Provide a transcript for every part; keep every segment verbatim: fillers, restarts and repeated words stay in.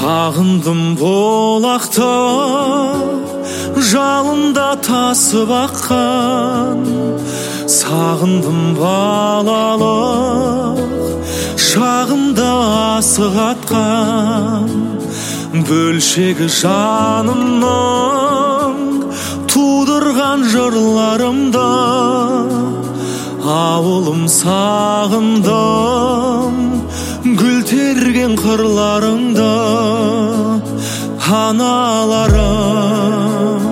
Сағындым болақта, жалында тасып аққан. Сағындым балалық, шағымда асық атқан. Бөлшегі жанымның тудырған жырларымда, ауылым сағындым гүл терген қырларыңда. Аналарым,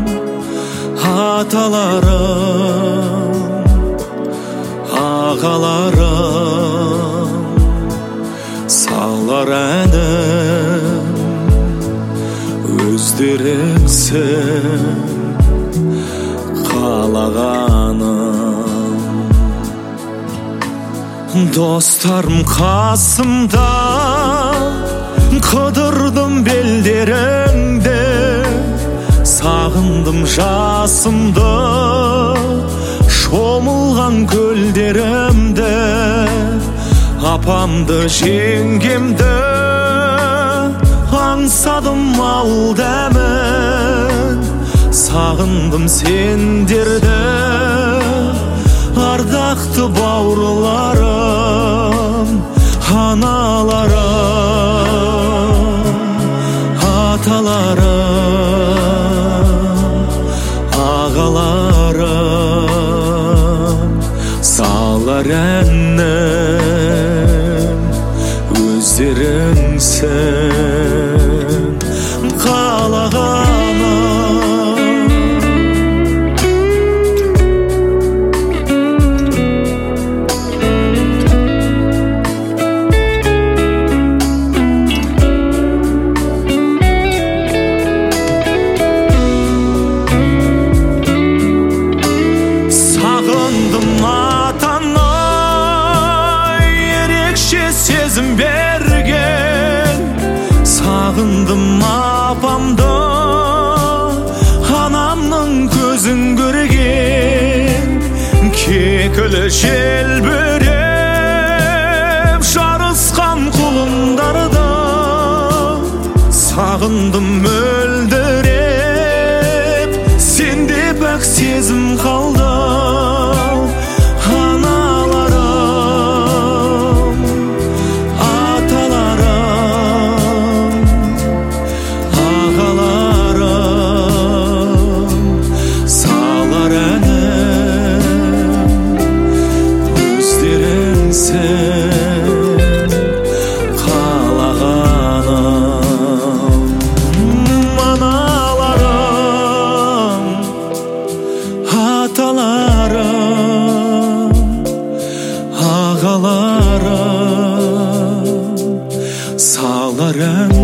аталарым, ағаларым, салар әнім өздеріңсің қалағаным. Достарым қасымда, қыдырдым белдеріңді. Сағындым жасымды, шомылған көлдерімді. Апамды, жеңгемді аңсадым ал дәмін. Сағындым сендерді, ардақты бауырларым. Аналарым, аталарым, ағаларым, салар әнім өздеріңсің қалағаным. Сезім берген, сағындым апамды, анамның көзін көрген. Кекілі желбіреп жарысқан құлындарды, сағындым мөлдіреп, сенде пәк сезім қалды. Ағаларым, салар ән